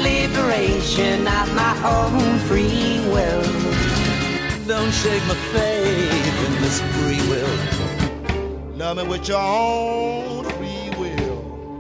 liberation of my own free will. Don't shake my faith in this free will. Love me with your own free will.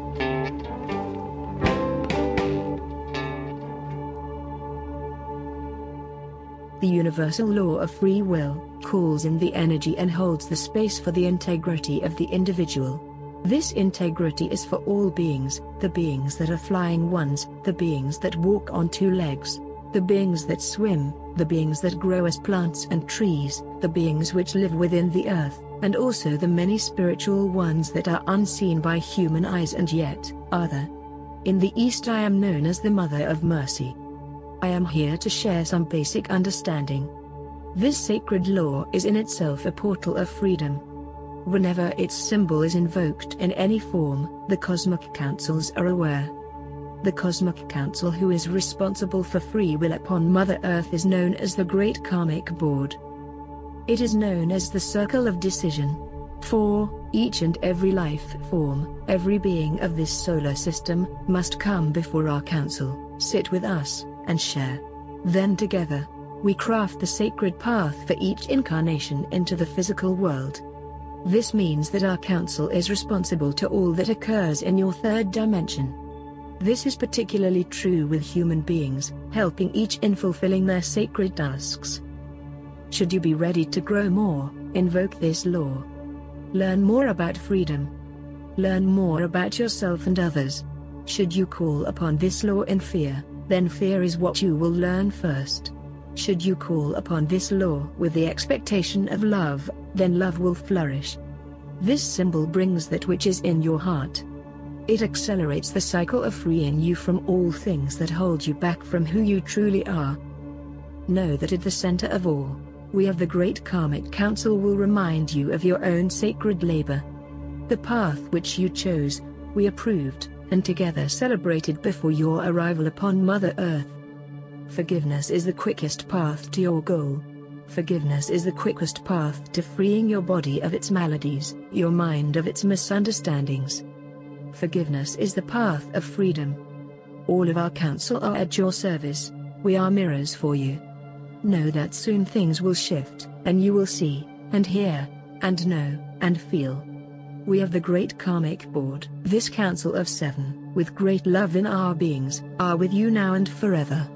The universal law of free will calls in the energy and holds the space for the integrity of the individual. This integrity is for all beings, the beings that are flying ones, the beings that walk on two legs, the beings that swim, the beings that grow as plants and trees, the beings which live within the earth, and also the many spiritual ones that are unseen by human eyes and yet are there. In the East I am known as the Mother of Mercy. I am here to share some basic understanding. This sacred law is in itself a portal of freedom. Whenever its symbol is invoked in any form, the Cosmic Councils are aware. The Cosmic Council, who is responsible for free will upon Mother Earth, is known as the Great Karmic Board. It is known as the Circle of Decision. For each and every life form, every being of this solar system, must come before our council, sit with us, and share. Then together, we craft the sacred path for each incarnation into the physical world. This means that our council is responsible to all that occurs in your third dimension. This is particularly true with human beings, helping each in fulfilling their sacred tasks. Should you be ready to grow more, invoke this law. Learn more about freedom. Learn more about yourself and others. Should you call upon this law in fear, then fear is what you will learn first. Should you call upon this law with the expectation of love, then love will flourish. This symbol brings that which is in your heart. It accelerates the cycle of freeing you from all things that hold you back from who you truly are. Know that at the center of all, we of the Great Karmic Council will remind you of your own sacred labor. The path which you chose, we approved, and together celebrated before your arrival upon Mother Earth. Forgiveness is the quickest path to your goal. Forgiveness is the quickest path to freeing your body of its maladies, your mind of its misunderstandings. Forgiveness is the path of freedom. All of our council are at your service. We are mirrors for you. Know that soon things will shift, and you will see, and hear, and know, and feel. We of the Great Karmic Board, this Council of Seven, with great love in our beings, are with you now and forever.